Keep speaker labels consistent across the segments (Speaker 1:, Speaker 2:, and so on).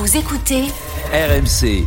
Speaker 1: Vous écoutez
Speaker 2: RMC.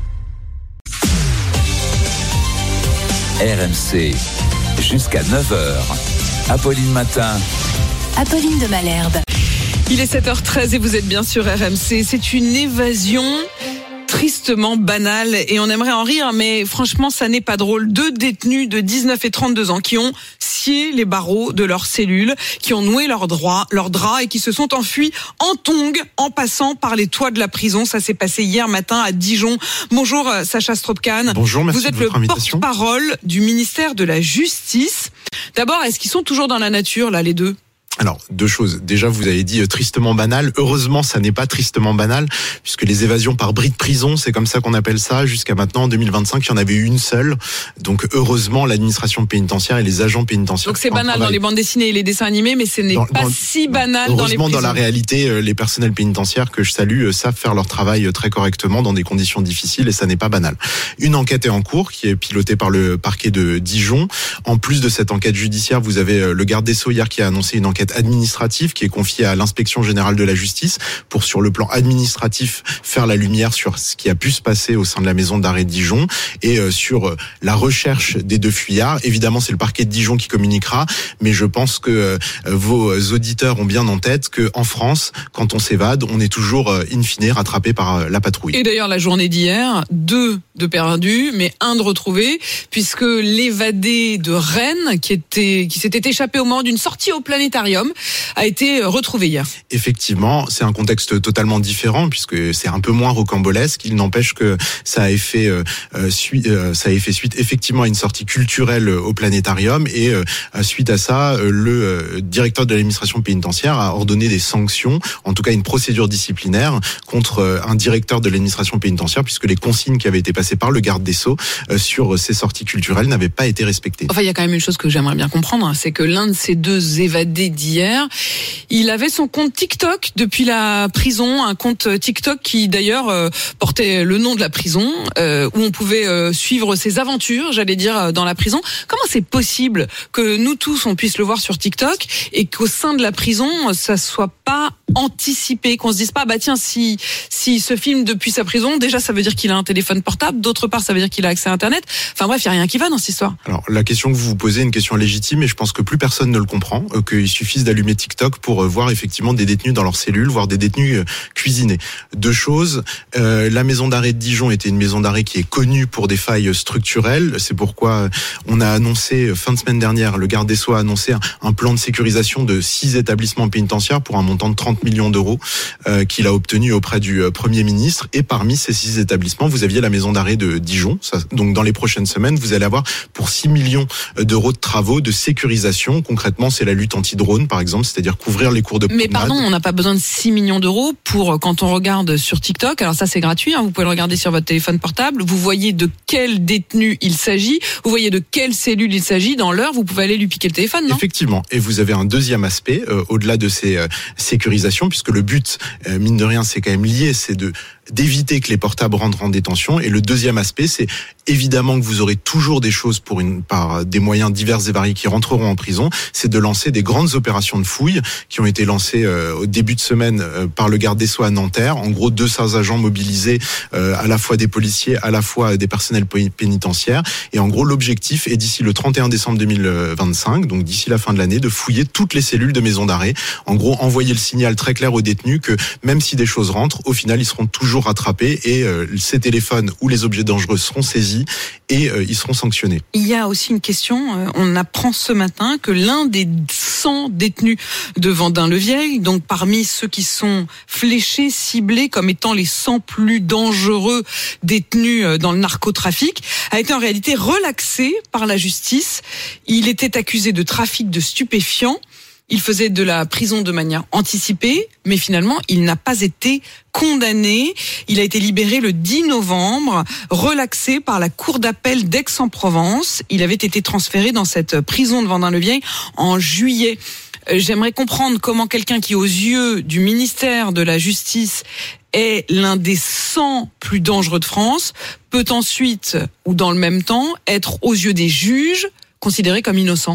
Speaker 2: RMC, jusqu'à 9h. Apolline Matin.
Speaker 1: Apolline de Malherbe.
Speaker 3: Il est 7h13 et vous êtes bien sur RMC. C'est une évasion tristement banale et on aimerait en rire, mais franchement, ça n'est pas drôle. 2 détenus de 19 et 32 ans qui ont scié les barreaux de leur cellule, qui ont noué leurs draps et qui se sont enfuis en tongs en passant par les toits de la prison. Ça s'est passé hier matin à Dijon. Bonjour Sacha Strobkan.
Speaker 4: Bonjour, merci
Speaker 3: vous êtes
Speaker 4: de votre invitation.
Speaker 3: Le porte-parole du ministère de la Justice. D'abord, est-ce qu'ils sont toujours dans la nature, là, les deux ?
Speaker 4: Alors, 2 choses. Déjà, vous avez dit tristement banal. Heureusement, ça n'est pas tristement banal, puisque les évasions par bris de prison, c'est comme ça qu'on appelle ça. Jusqu'à maintenant, en 2025, il y en avait eu une seule. Donc, heureusement, l'administration pénitentiaire et les agents pénitentiaires.
Speaker 3: Donc, c'est banal dans les bandes dessinées et les dessins animés, mais ce n'est pas si banal dans les prisons.
Speaker 4: Heureusement, dans la réalité, les personnels pénitentiaires que je salue savent faire leur travail très correctement dans des conditions difficiles et ça n'est pas banal. Une enquête est en cours, qui est pilotée par le parquet de Dijon. En plus de cette enquête judiciaire, vous avez le garde des Sceaux hier qui a annoncé une enquête administrative qui est confiée à l'inspection générale de la justice pour, sur le plan administratif, faire la lumière sur ce qui a pu se passer au sein de la maison d'arrêt de Dijon et sur la recherche des 2 fuyards. Évidemment, c'est le parquet de Dijon qui communiquera, mais je pense que vos auditeurs ont bien en tête qu'en France, quand on s'évade, on est toujours in fine rattrapé par la patrouille.
Speaker 3: Et d'ailleurs, la journée d'hier, 2 de perdus, mais 1 de retrouvé, puisque l'évadé de Rennes, qui s'était échappé au moment d'une sortie au planétarium, a été retrouvé hier.
Speaker 4: Effectivement, c'est un contexte totalement différent puisque c'est un peu moins rocambolesque. Il n'empêche que ça a fait suite effectivement à une sortie culturelle au planétarium et suite à ça, le directeur de l'administration pénitentiaire a ordonné des sanctions, en tout cas une procédure disciplinaire contre un directeur de l'administration pénitentiaire puisque les consignes qui avaient été passées par le garde des Sceaux sur ces sorties culturelles n'avaient pas été respectées.
Speaker 3: Enfin, il y a quand même une chose que j'aimerais bien comprendre, c'est que l'un de ces 2 évadés d'hier, il avait son compte TikTok depuis la prison, un compte TikTok qui d'ailleurs portait le nom de la prison, où on pouvait suivre ses aventures, j'allais dire, dans la prison. Comment c'est possible que nous tous on puisse le voir sur TikTok et qu'au sein de la prison ça soit pas anticipé, qu'on se dise pas bah tiens si se filme depuis sa prison, déjà ça veut dire qu'il a un téléphone portable, d'autre part ça veut dire qu'il a accès à Internet. Enfin bref, il y a rien qui va dans cette histoire.
Speaker 4: Alors la question que vous vous posez est une question légitime et je pense que plus personne ne le comprend, qu'il suffise d'allumer TikTok pour voir effectivement des détenus dans leur cellule, voire des détenus cuisinés. 2 choses, la maison d'arrêt de Dijon était une maison d'arrêt qui est connue pour des failles structurelles, c'est pourquoi on a annoncé fin de semaine dernière, le garde des Sceaux a annoncé un plan de sécurisation de 6 établissements pénitentiaires pour un montant de 30 millions d'euros qu'il a obtenu auprès du Premier ministre et parmi ces 6 établissements, vous aviez la maison d'arrêt de Dijon. Donc dans les prochaines semaines, vous allez avoir pour 6 millions d'euros de travaux de sécurisation. Concrètement, c'est la lutte anti-drone par exemple, c'est-à-dire couvrir les cours de promenade.
Speaker 3: Mais pardon, on n'a pas besoin de 6 millions d'euros pour quand on regarde sur TikTok. Alors ça, c'est gratuit, vous pouvez le regarder sur votre téléphone portable. Vous voyez de quel détenu il s'agit, vous voyez de quelle cellule il s'agit. Dans l'heure, vous pouvez aller lui piquer le téléphone, non ?
Speaker 4: Effectivement. Et vous avez un deuxième aspect, au-delà de ces sécurisations, puisque le but, mine de rien, c'est quand même lié, c'est d'éviter que les portables rentrent en détention. Et le deuxième aspect, c'est évidemment que vous aurez toujours des choses par des moyens divers et variés qui rentreront en prison. C'est de lancer des grandes opérations de fouille qui ont été lancées au début de semaine par le garde des Sceaux à Nanterre. En gros, 200 agents mobilisés, à la fois des policiers, à la fois des personnels pénitentiaires. Et en gros, l'objectif est d'ici le 31 décembre 2025, donc d'ici la fin de l'année, de fouiller toutes les cellules de maison d'arrêt. En gros, envoyer le signal très clair aux détenus que même si des choses rentrent, au final, ils seront toujours rattrapés et ces téléphones ou les objets dangereux seront saisis et ils seront sanctionnés.
Speaker 3: Il y a aussi une question, on apprend ce matin que l'un des 100 détenus de Vendin-le-Vieil, donc parmi ceux qui sont fléchés, ciblés comme étant les 100 plus dangereux détenus dans le narcotrafic, a été en réalité relaxé par la justice. Il était accusé de trafic de stupéfiants. Il faisait de la prison de manière anticipée, mais finalement, il n'a pas été condamné. Il a été libéré le 10 novembre, relaxé par la cour d'appel d'Aix-en-Provence. Il avait été transféré dans cette prison de Vendin-le-Vieil en juillet. J'aimerais comprendre comment quelqu'un qui, aux yeux du ministère de la Justice, est l'un des 100 plus dangereux de France, peut ensuite, ou dans le même temps, être aux yeux des juges, considéré comme innocent.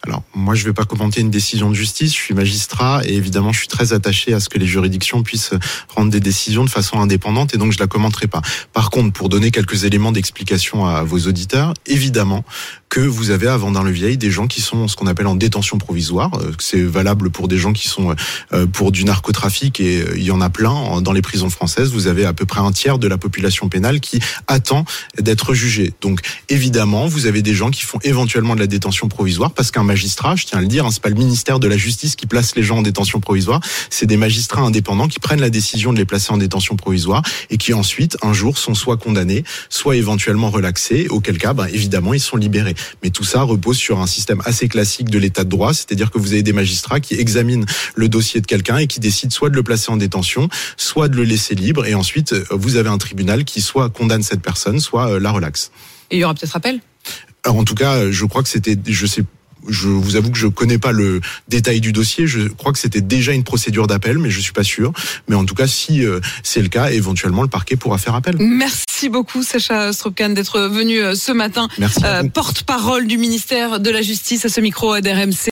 Speaker 4: Alors, moi, je ne vais pas commenter une décision de justice. Je suis magistrat et évidemment, je suis très attaché à ce que les juridictions puissent rendre des décisions de façon indépendante et donc je la commenterai pas. Par contre, pour donner quelques éléments d'explication à vos auditeurs, évidemment que vous avez à Vendin-le-Vieil des gens qui sont ce qu'on appelle en détention provisoire. C'est valable pour des gens qui sont pour du narcotrafic et il y en a plein dans les prisons françaises. Vous avez à peu près un tiers de la population pénale qui attend d'être jugée. Donc, évidemment, vous avez des gens qui font éventuellement de la détention provisoire parce qu'un magistrat, je tiens à le dire, c'est pas le ministère de la Justice qui place les gens en détention provisoire, c'est des magistrats indépendants qui prennent la décision de les placer en détention provisoire et qui ensuite, un jour, sont soit condamnés, soit éventuellement relaxés, auquel cas, évidemment, ils sont libérés. Mais tout ça repose sur un système assez classique de l'état de droit, c'est-à-dire que vous avez des magistrats qui examinent le dossier de quelqu'un et qui décident soit de le placer en détention, soit de le laisser libre, et ensuite, vous avez un tribunal qui soit condamne cette personne, soit la relaxe.
Speaker 3: Et il y aura peut-être appel ?
Speaker 4: Alors en tout cas, je crois que c'était, je vous avoue que je connais pas le détail du dossier. Je crois que c'était déjà une procédure d'appel, mais je suis pas sûr. Mais en tout cas, si c'est le cas, éventuellement le parquet pourra faire appel.
Speaker 3: Merci beaucoup, Sacha Strobkan, d'être venu ce matin.
Speaker 4: Merci.
Speaker 3: Porte-parole du ministère de la Justice à ce micro d'RMC.